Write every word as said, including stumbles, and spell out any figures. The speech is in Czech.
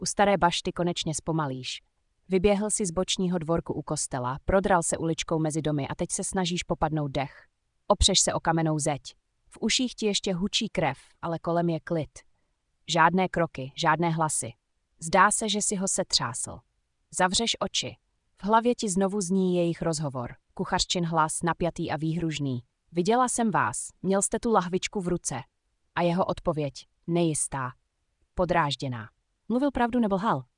U staré bašty konečně zpomalíš. Vyběhl si z bočního dvorku u kostela, prodral se uličkou mezi domy a teď se snažíš popadnout dech. Opřeš se o kamennou zeď. V uších ti ještě hučí krev, ale kolem je klid. Žádné kroky, žádné hlasy. Zdá se, že si ho setřásl. Zavřeš oči. V hlavě ti znovu zní jejich rozhovor. Kuchařčin hlas, napjatý a výhružný. Viděla jsem vás, měl jste tu lahvičku v ruce. A jeho odpověď, nejistá, podrážděná. Mluvil pravdu nebo lhal?